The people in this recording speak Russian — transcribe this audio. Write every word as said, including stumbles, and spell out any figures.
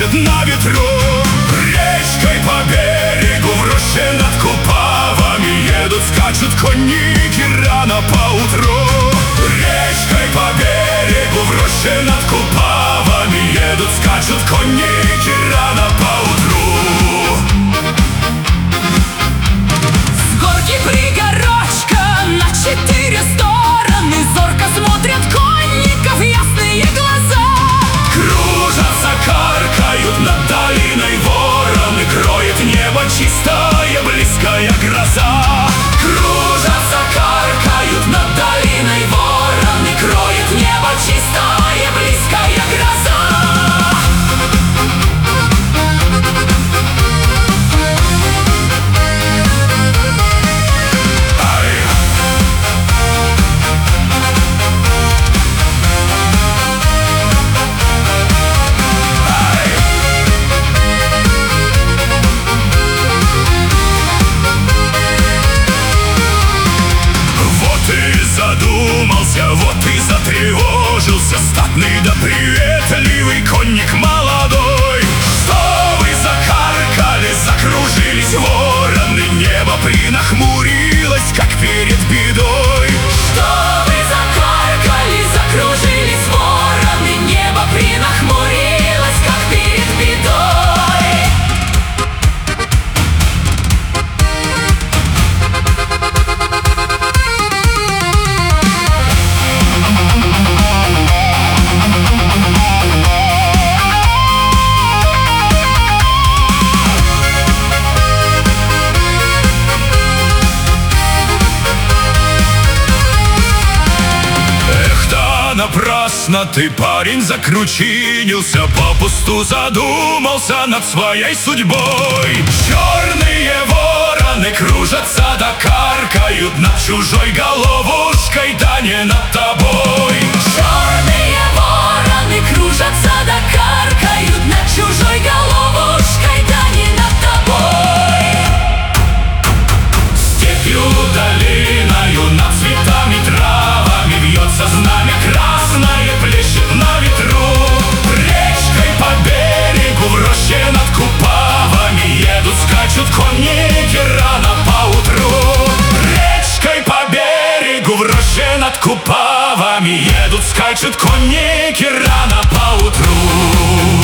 блещет на ветру. Речкой по берегу в роще над Купавами едут, скачут конники рано поутру. Речкой по берегу в роще над Купавами едут, скачут конники рано поутру. С горки пригорочка на четыре стороны зорко смотрят конников ясные глаза. Кружатся, каркают над долиной вороны, кроет небо чистая близкая гроза. Кружатся, каркают над долиной вороны, кроет небо чистая близкая гроза. Задумался, вот и затревожился статный да приветливый конник молодой. Что вы закаркали, закружились вороны, небо принахмурилось, как перед бедой. Что вы закаркали, закружились вороны, небо принахмурилось, как перед бедой. Напрасно ты, парень, закручинился, попусту задумался над своей судьбой. Черные вороны кружатся да каркают над чужой головушкой, да не над тобой. Черные вороны кружатся да каркают над чужой головушкой, да не над тобой. Степью долиною над цветами травами вьется знамя красное, плещет на ветру. Речкой по берегу в роще над Купавами едут, скачут конники рано поутру. Речкой по берегу в роще над Купавами едут, скачут конники рано поутру.